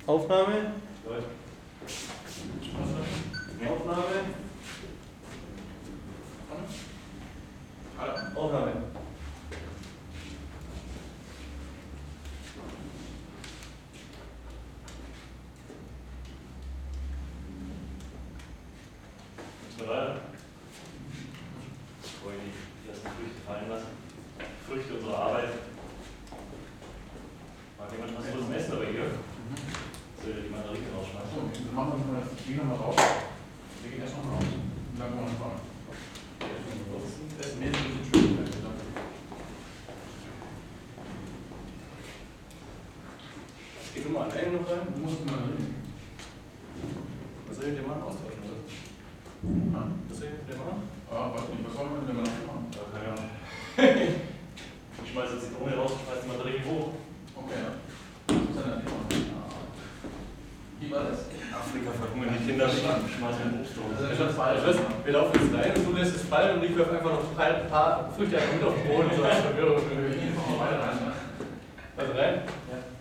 Aufnahme. Läuft. Aufnahme. Aufnahme. Müssen wir weiter? Bevor ich die ersten Früchte fallen lassen. Früchte unserer Arbeit. Mag jemand was zum Essen dabei hier? Soll ja die Mandarinen rausschmeißen? So, wir machen mal die nochmal raus. Wir gehen erst nochmal raus. Und dann machen wir noch mal. Das ist mehr ein bisschen schön. Geh du mal an einen noch rein. Du musst mal reden. Was soll ich mit dem Mann austauschen? Oder? Was soll ich mit dem Mann? Ah, weiß nicht, was soll man mit dem machen? Ja, keine Ahnung. Ich schmeiße jetzt die Drohne raus, ich schmeiße die Mandarinen hoch. Okay, ja. Was ist denn ein Thema? Wie war das? Afrika verhungern die Kinder, schmeißen den Obst hoch. Das ist schon falsch. Wir laufen jetzt rein und du lässt es fallen und ich werfe einfach noch ein paar Früchte einfach mit auf den Boden. So als Verwirrung. Wir gehen einfach mal weiter rein. Ne? Also rein? Ja.